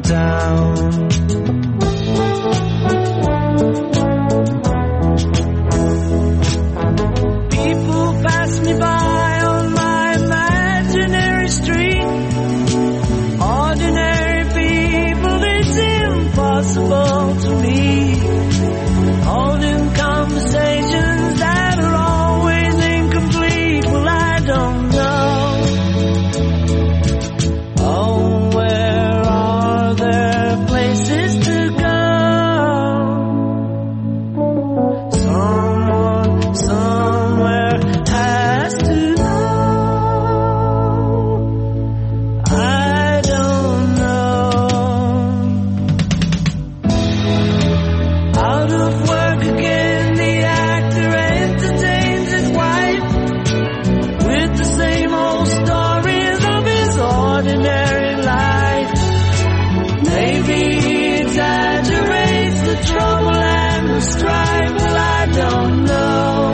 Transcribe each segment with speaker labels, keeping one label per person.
Speaker 1: town. People pass me by on my imaginary street. Ordinary people, it's impossible to meet. Holding conversations that are always incomplete. Well, I don't know. Oh, where are there places to go? Someone, somewhere has to know. I don't know. Out of work again, the actor entertains his wife with the same old stories of his ordinary life. Maybe he exaggerates the trouble and the strife. Well, I don't know.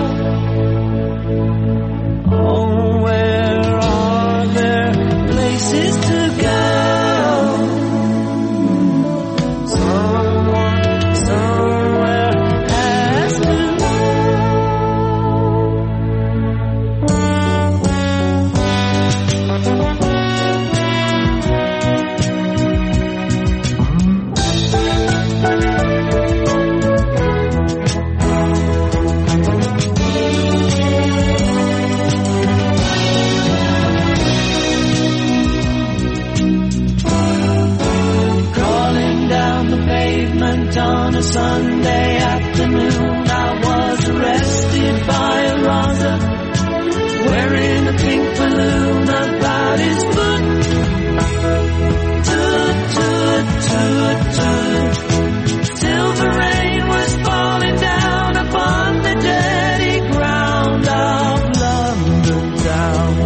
Speaker 1: Oh, where are there places to go? Someone, somewhere has to crawling down the pavement on a Sunday afternoon. I was arrested by a Raza wearing a pink balloon about his foot. Toot, toot, toot, toot. Silver rain was falling down upon the dirty ground of London town.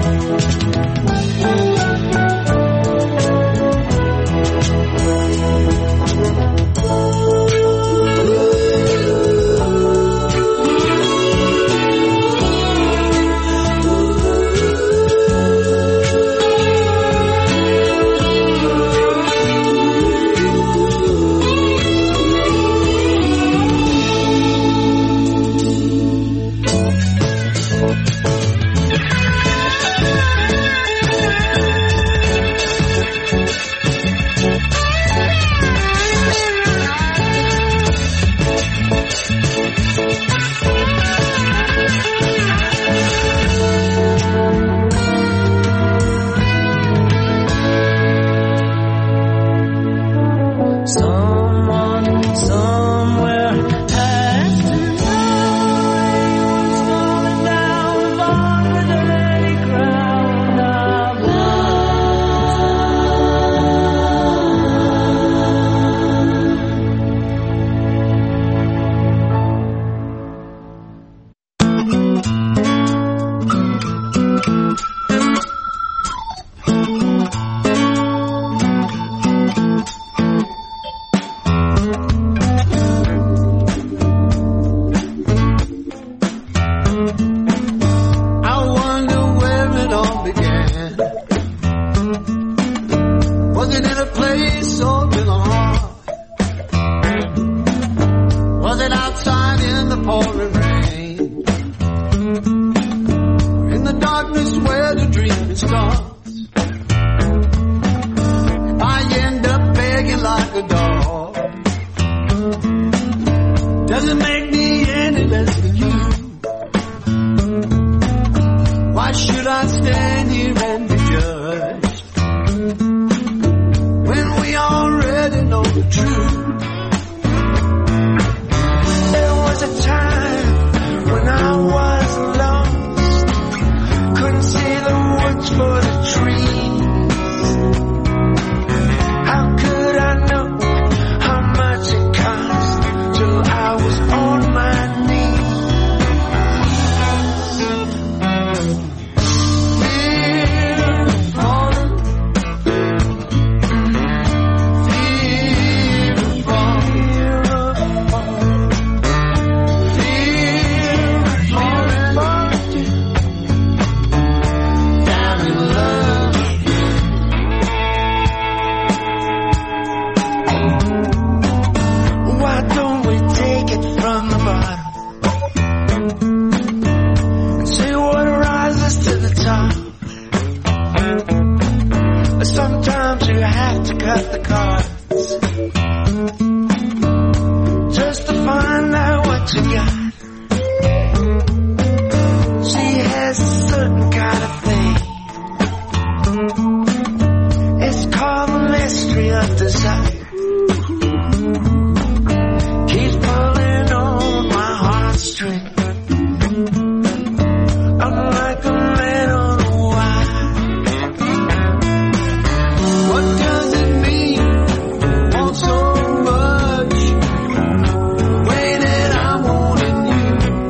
Speaker 1: Someone, somewhere has to know. Falling down upon the dirty ground of I wonder where it all began. Was it in a place or in a heart? Was it outside in the pouring rain? Or in the darkness where the dream starts? If I end up begging like a dog, does it make me any less than you? Why should I stand here and be judged when we already know the truth? There was a time when I was lost, couldn't see the woods for the trees. How could I know how much it cost till I was on my knees? sometimes you have to cut the cards just to find out what you got. She has a certain kind of thing. It's called the mystery of desire. Keeps pulling on my heartstring. I'm like a man on a wire. What does it mean? Want so much, way that I'm wanting you.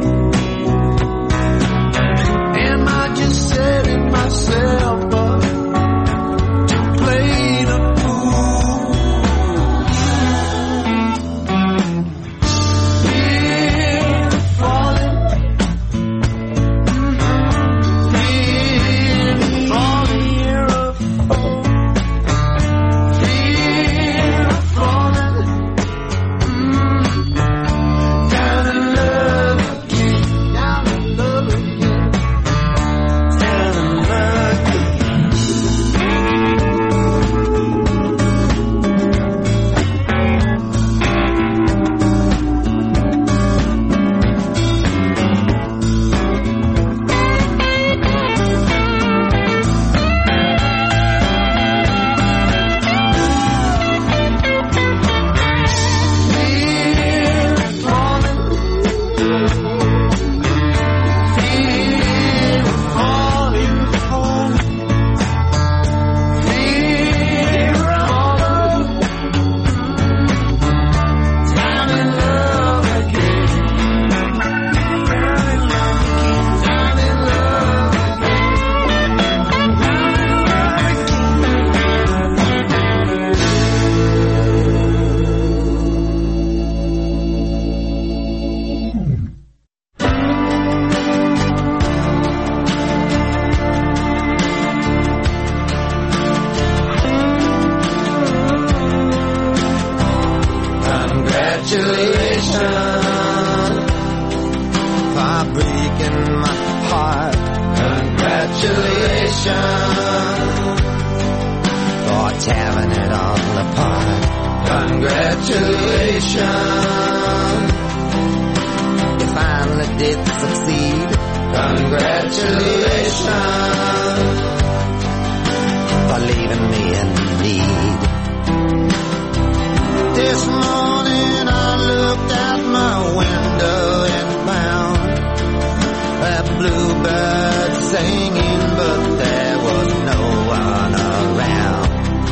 Speaker 1: Am I just setting myself up to play the fool? Fear of falling, fear of falling, fear of falling, fear of falling, down in love again, down in love again, down in love again. Fear of falling, fear of falling, fear of falling, down in love again, down in love again, down in love again, congratulations for breaking my heart. Congratulations for tearing it all apart. Congratulations, you finally did succeed. Congratulations for leaving me in need. This morning I looked out my window and found a bluebird singing, but there was no one around.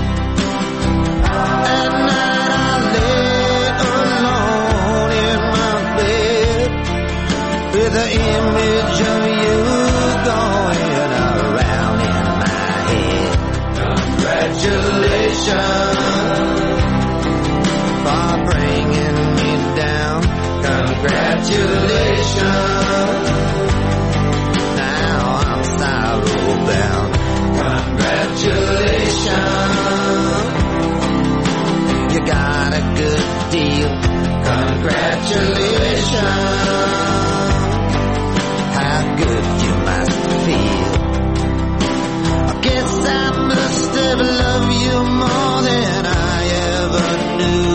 Speaker 1: At night I lay alone in my bed with the image of you going around in my head. Congratulations for bringing me down. Congratulations, now I'm sorrow bound. Congratulations, you got a good deal. Congratulations, how good you must feel. I guess I must have loved you more than I ever knew.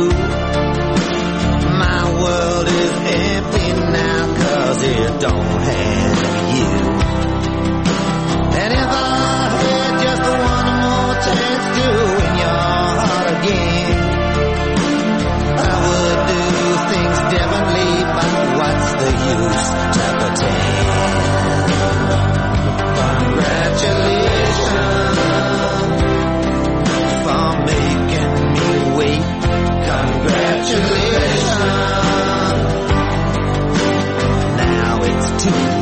Speaker 1: My world is empty now 'cause it don't have you. And if I had just one more chance to win your heart again, I would do things differently, but what's the use to pretend? Congratulations for making me wait. Congratulations, now it's too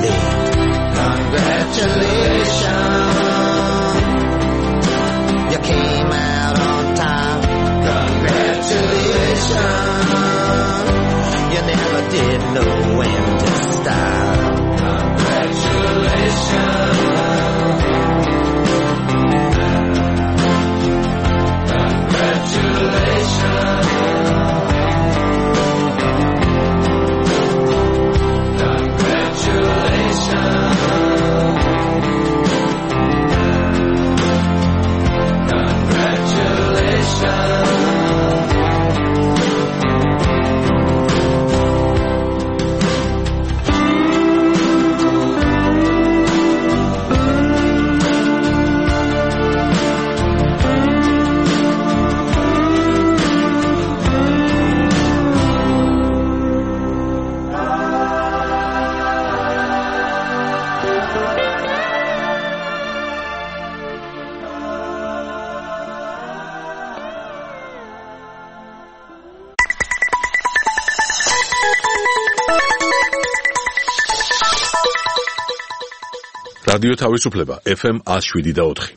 Speaker 2: რადიო თავისუფლება FM 107.4.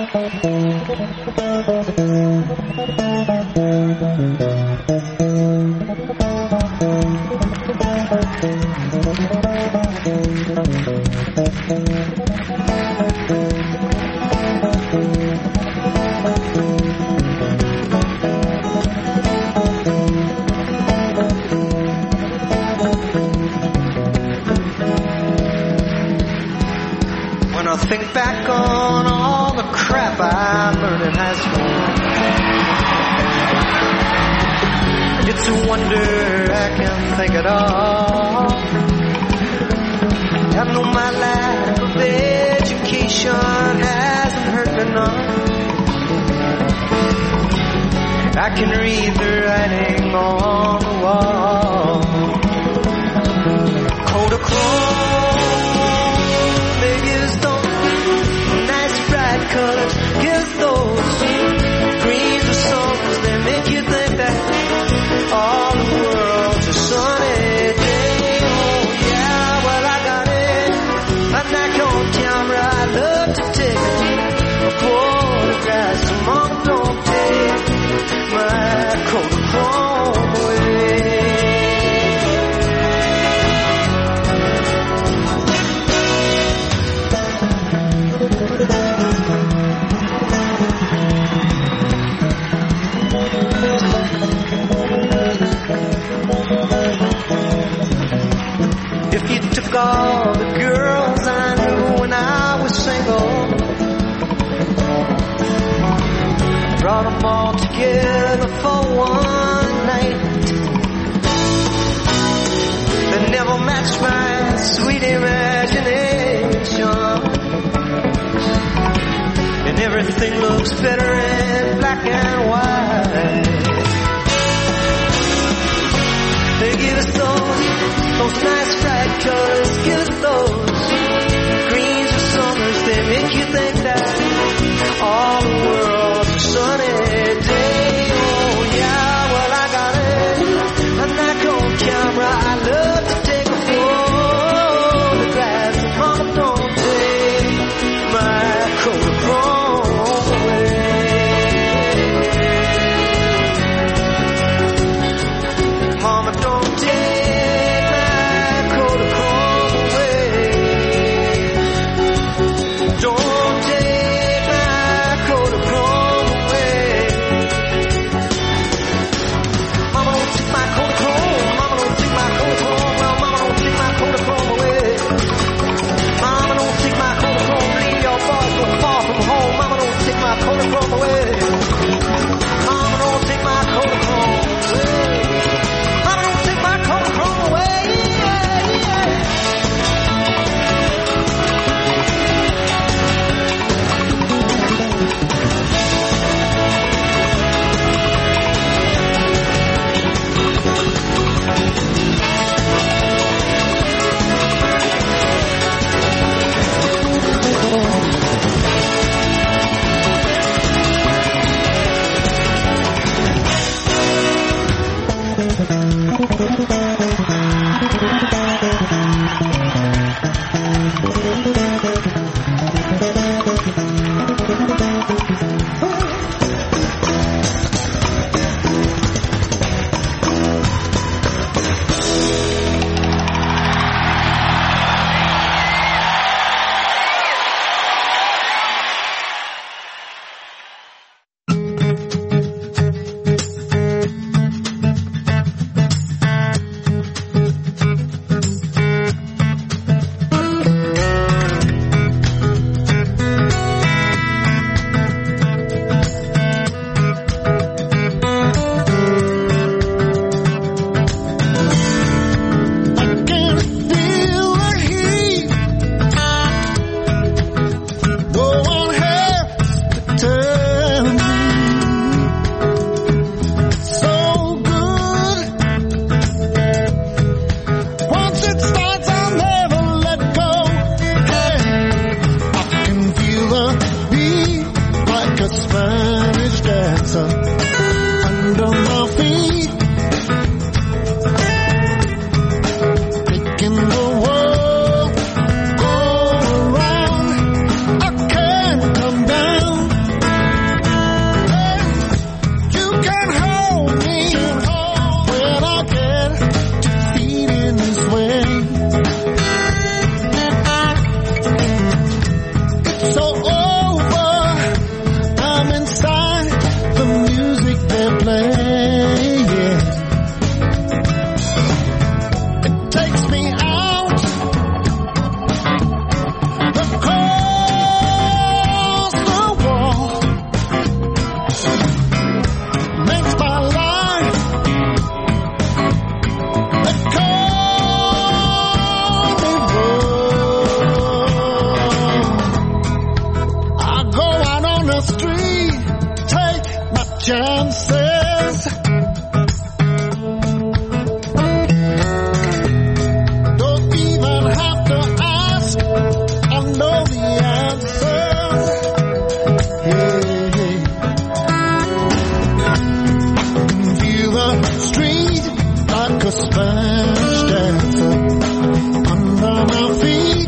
Speaker 3: Think back on all the crap I learned in high school. It's a wonder I can think at all. I know my lack of education hasn't hurt me none. I can read the writing on the wall. Kodachrome, biggest colors, give those greens or songs that make you think that all the world's a sunny day. Oh yeah, well I got it. I'm not on camera. I love to take photographs. Mom, don't take my Kodachrome away. If you took all the girls I knew when I was single, brought them all together for one night, they never matched my sweet imagination, and everything looks better in black and white. They give us those nice bright colors, give us those greens or summers. They make you think that all the world's a sunny day. Oh yeah, well I got it. I'm not on camera. I love to take a photograph. Mama, don't take my Kodachrome away. Mama, don't take my Kodachrome
Speaker 4: playing. It takes me out across the wall, makes my life a carnival. I go out on the street, take my chances. Don't even have to ask, I know the answer. Hey. Feel the street like a Spanish dancer under my feet,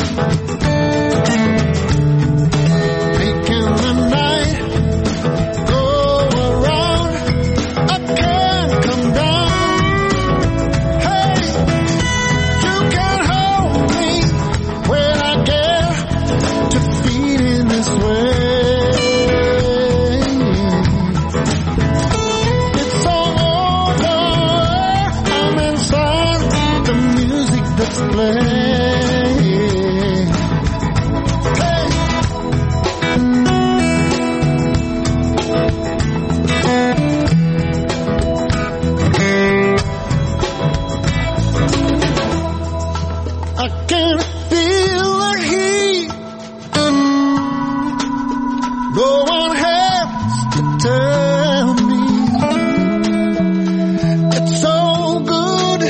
Speaker 4: making the night go around. I can't come down. Hey, you can hold me when I get to feeling this way. It's all over. I'm inside the music that's playing. Hey. I can feel the heat. No one has to tell me. It's so good.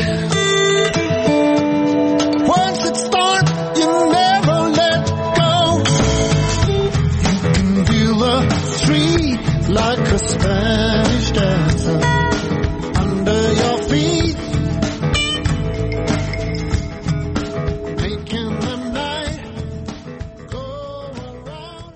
Speaker 4: Once it starts, you never let go. You can feel the street like a Spanish dancer under your feet, making the night go around.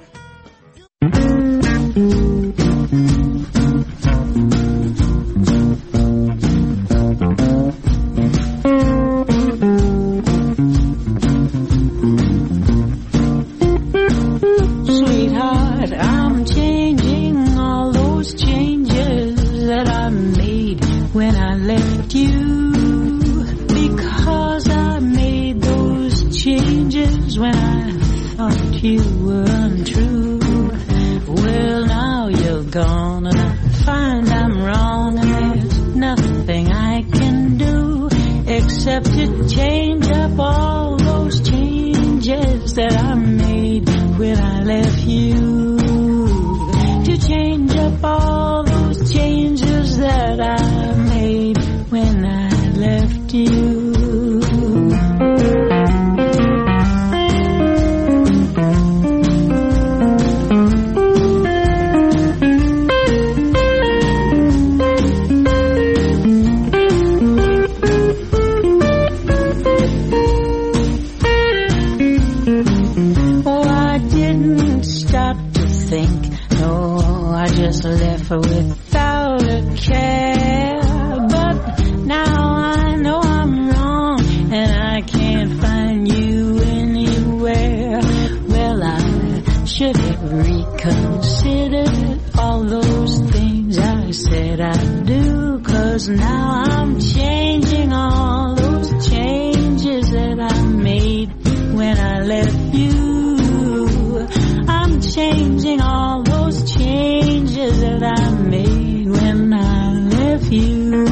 Speaker 5: Sweetheart, I'm changing all those changes that I made when I left you, because I made those changes when I thought you were untrue. Well, now you're gone and I find I'm wrong, and there's nothing I can do except to change up all those changes that I made when I left you. To change up all those changes that I made when I left you. Oh, I didn't stop to think. No, I just left without a care. But now I know I'm wrong, and I can't find you anywhere. Well, I should have reconsidered all those things I said I'd do, 'cause now I'm changing all those changes that I made when I left you. I'm changing all those changes that I made when I left you.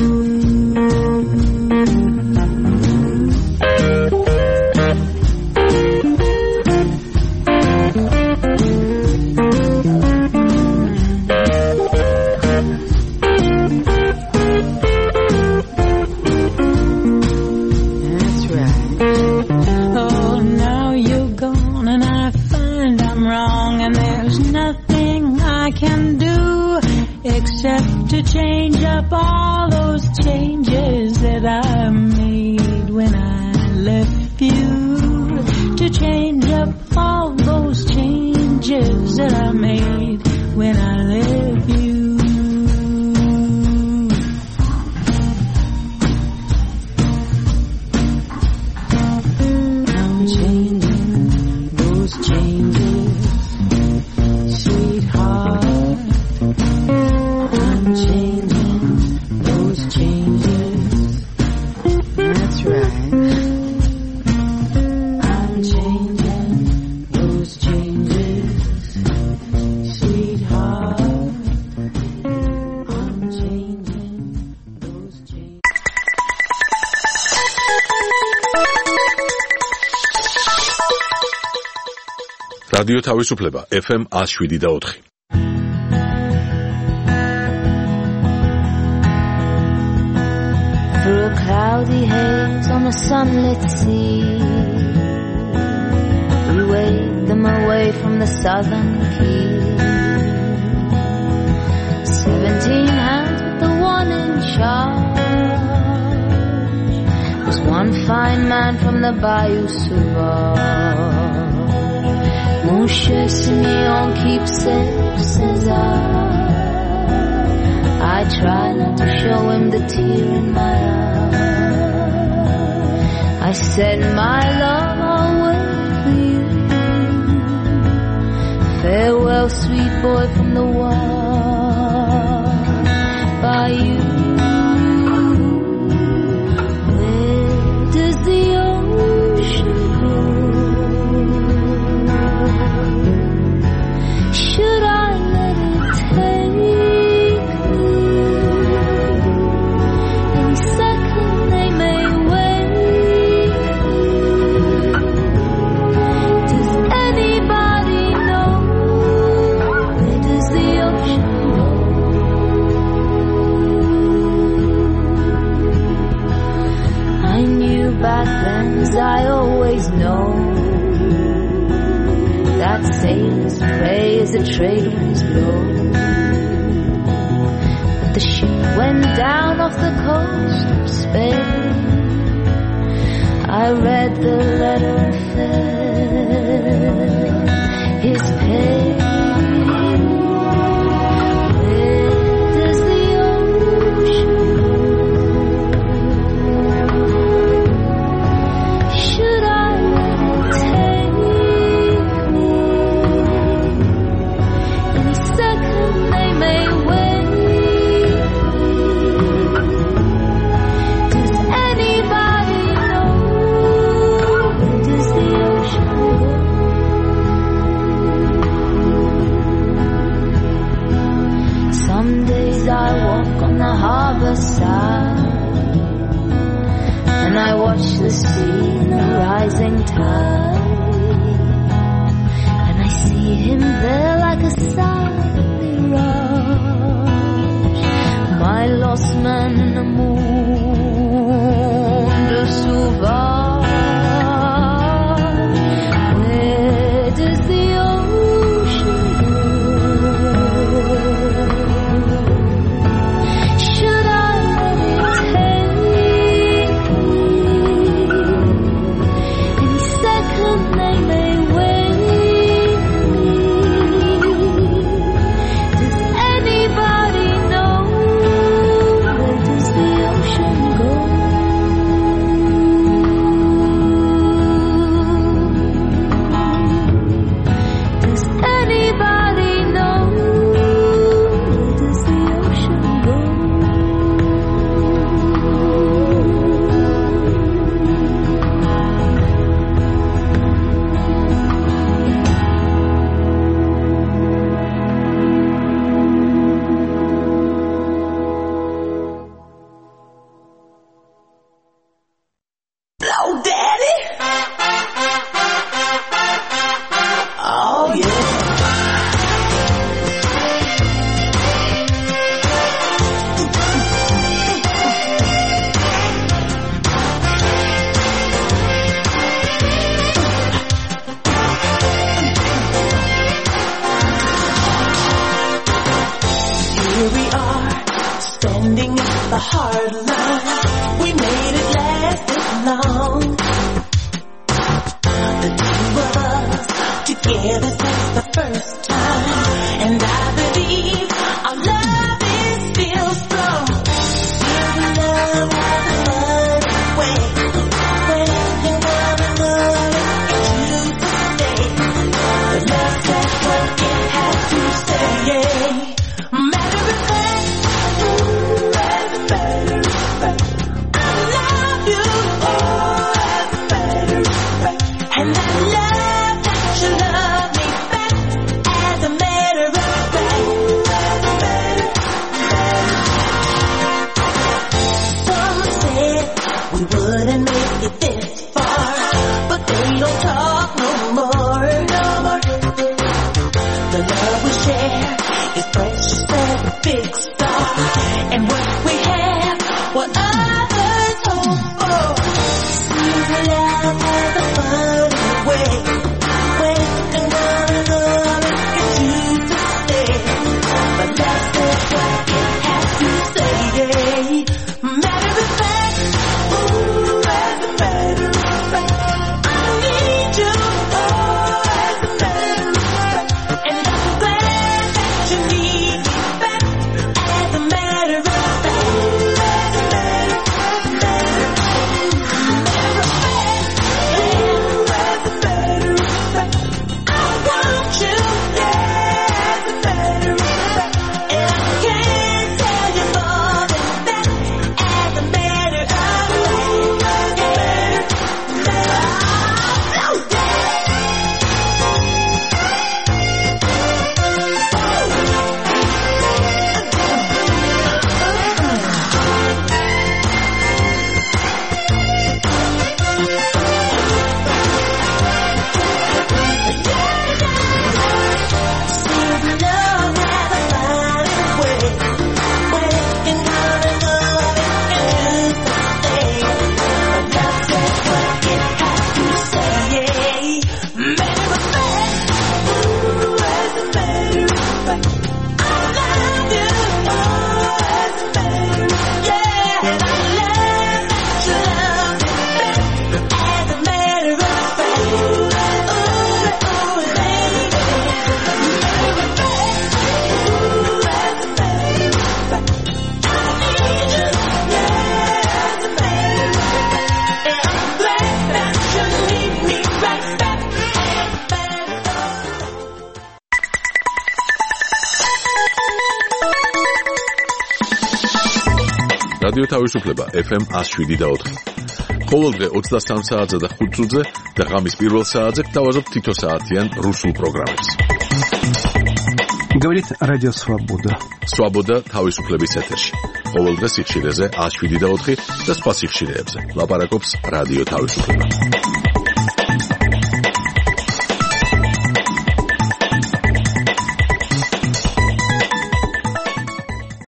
Speaker 5: That's right. Oh, now you're gone and I find I'm wrong, and there's nothing I can do except to change up all those changes that I made when I left you. To change up all those changes that I made when I left you. I'm changing those changes, sweetheart. I'm changing.
Speaker 2: რადიო თავისუფლება FM 107.4.
Speaker 6: Through a cloudy haze on a sunlit sea, we waved them away from the southern key. 17 hands with the one in charge was one fine man from the Bayou Sauvage. Mon cher Simeon keeps it, says I try not to show him the tear in my eye. I said, my love, I'll wait for you. Farewell, sweet boy from the wild bayou. Where does the ocean go? Should I let it take me? Any second they may wake me. Does anybody know? Where does the ocean go? I knew back then, as I always know, that sailors pray as the trade winds blow. But the ship went down off the coast of Spain. I read the letter and felt his pain. Where does the ocean go? Should I let it take me? Any second they may wake me. Does anybody know? Where does the ocean go? Some days I walk on the harbor side, and I watch the sea in the rising tide, and I see him there like a silent mirage, my lost man in the monde sauvage. Where does the ocean go? Should I let it take me? Any second they may wake me. Does anybody know? Where does the ocean go? Does anybody know? Where does the ocean go? Blow daddy. Oh yeah.
Speaker 7: Here we are, standing at the hard line. We made it last this long. The two of us together since the first time, and I believe our love is still strong. Still the love has a funny way. When you wanna love it, it's you to stay. The love says what it has to say. Matter of fact, as a matter of fact, I love you. As a matter of fact, and I love that you love me back. As a matter of fact. big star. And what we have, what others hope for. Seems that love has a funny way. And love can choose to stay. But that's just what it has to say. Matter of fact, ooh, as a matter of fact, I need you. Oh, as a matter of fact, and I'm glad that you need me back. As a matter of fact, as a matter of fact, I want you. Yeah, as a matter of fact, and I can't tell you more than that. As a matter of fact,
Speaker 2: რადიო თავისუფლება FM 107.4. ყოველდღე 23 საათზე და 5 წუთზე და ღამის პირველ საათზე გთავაზობ თითო საათიან რუსულ პროგრამებს.
Speaker 8: Говорит Радио Свобода.
Speaker 2: Свобода თავისუფლების ეთერში. ყოველდღე სიხშირეზე 107.4 და სხვა სიხშირეებზე. ლაპარაკობს რადიო თავისუფლება.